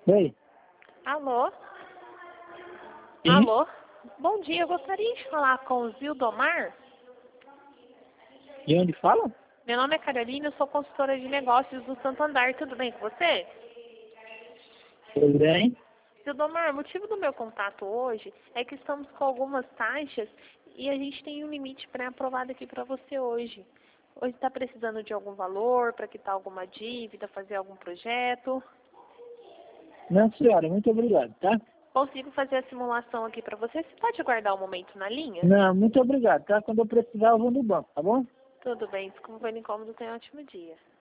Oi. Alô? Sim? Alô? Bom dia, eu gostaria de falar com o Zildomar. De onde fala? Meu nome é Carolina, eu sou consultora de negócios do Santander. Tudo bem com você? Tudo bem? Zildomar, o motivo do meu contato hoje é que estamos com algumas taxas e a gente tem um limite pré-aprovado aqui para você hoje. Hoje está precisando de algum valor para quitar alguma dívida, fazer algum projeto? Não, senhora, muito obrigado, tá? Consigo fazer a simulação aqui para você. Você pode aguardar um momento na linha? Não, muito obrigado, tá? Quando eu precisar, eu vou no banco, tá bom? Tudo bem, desculpa pelo incômodo, tenha um ótimo dia.